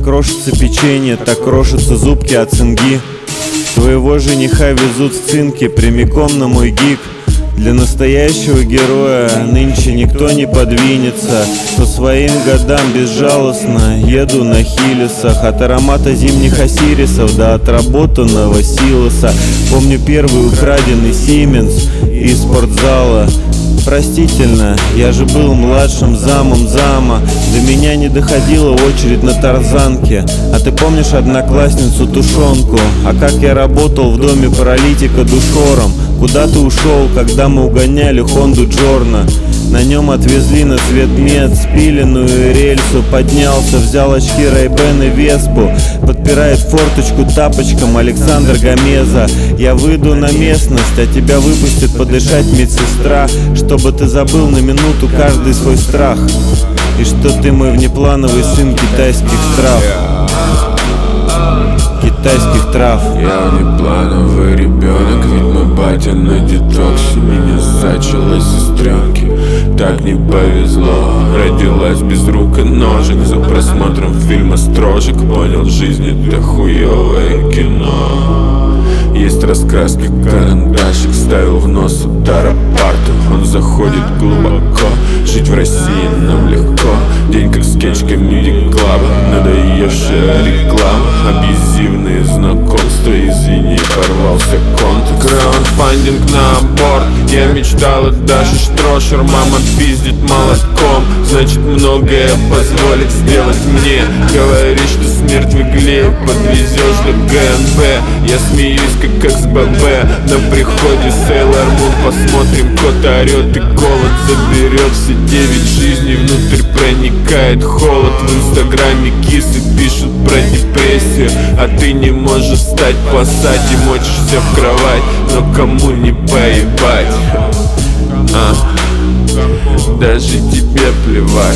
как крошится печенье, так крошатся зубки от цинги. Твоего жениха везут в цинке прямиком на мой гиг. Для настоящего героя нынче никто не подвинется. По своим годам безжалостно еду на хилисах. От аромата зимних осирисов до отработанного силоса. Помню первый украденный Сименс из спортзала. Простительно, я же был младшим замом зама. До меня не доходила очередь на тарзанке. А ты помнишь одноклассницу Тушенку? А как я работал в доме паралитика душором? Куда ты ушел, когда мы угоняли Хонду Джорна? На нем отвезли на цветмет спиленную рельсу. Поднялся, взял очки Рэй-Бен и Веспу. Подпирает форточку тапочком Александр Гомеза. Я выйду на местность, а тебя выпустит подышать медсестра. Чтобы ты забыл на минуту каждый свой страх. И что ты мой внеплановый сын китайских трав. Китайских трав. Я внеплановый ребенок, ведь мой батя на детоксе. Меня зачала сестренки, так не повезло. Родилась без рук и ножек, за просмотром фильма строжек. Понял, жизнь это хуёвое кино. Есть раскраски, карандашик ставил в нос удар апарту. Он заходит глубоко, жить в России нам легко. День как скетч комедий-клаба, надоевшая реклама, абьюзивные знакомства, извини, порвался контекст. Краундфандинг на аборт, я мечтал о Даше Штрошер. Мама пиздит молотком, значит многое позволит сделать мне. Говоришь, что смерть в игле, подвезешь до ГНБ. Я смеюсь, как СББ, на приходе Сейлор Мун. Посмотрим, кот орет и голод заберет все 9 жизней. Внутрь проникает холод. В инстаграме кисы пишут про депрессию, а ты не можешь встать, поссать и мочишься в кровать. Но кому не поебать, даже тебе плевать.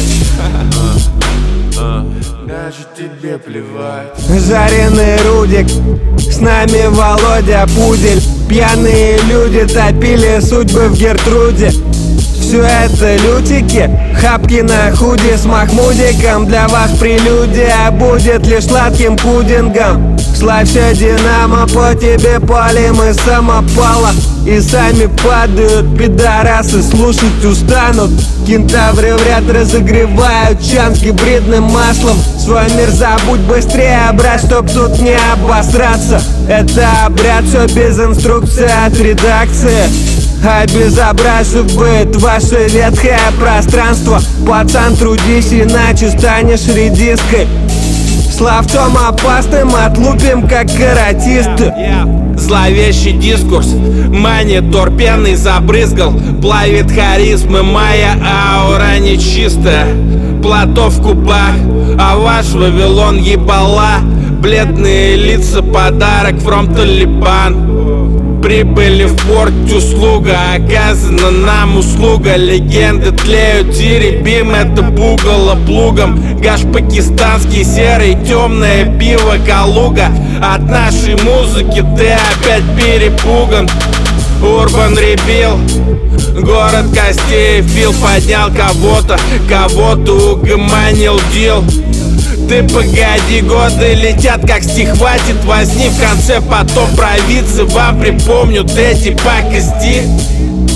Даже тебе плевать. Жареный Рудик, с нами Володя Пудель. Пьяные люди топили судьбы в Гертруде. Все это лютики, хапки на худи с Махмудиком. Для вас прелюдия будет лишь сладким пудингом. Славься, Динамо, по тебе палим из самопала. И сами падают пидорасы, слушать устанут. Кентавры в ряд разогревают чан с гибридным маслом. Свой мир забудь быстрее, брат, чтоб тут не обосраться. Это обряд, все без инструкции от редакции. Обезображив быт ваше ветхое пространство. Пацан, трудись, иначе станешь редиской. Словцом опасным отлупим, как каратисты. Зловещий дискурс, монитор пенный забрызгал. Плавит харизмы, моя аура нечистая. Плато в кубах, а ваш Вавилон ебала. Бледные лица, подарок from Талибан. Прибыли в порт, услуга, оказана нам услуга. Легенды тлеют, теребим это пугало плугом. Гаш пакистанский, серый, темное пиво Калуга. От нашей музыки ты опять перепуган. Урбан ребил, город костей, Фил поднял кого-то, кого-то угомонил дил. Ты погоди, годы летят, как стих, хватит возни. В конце потом провидцы вам припомнят эти пакости.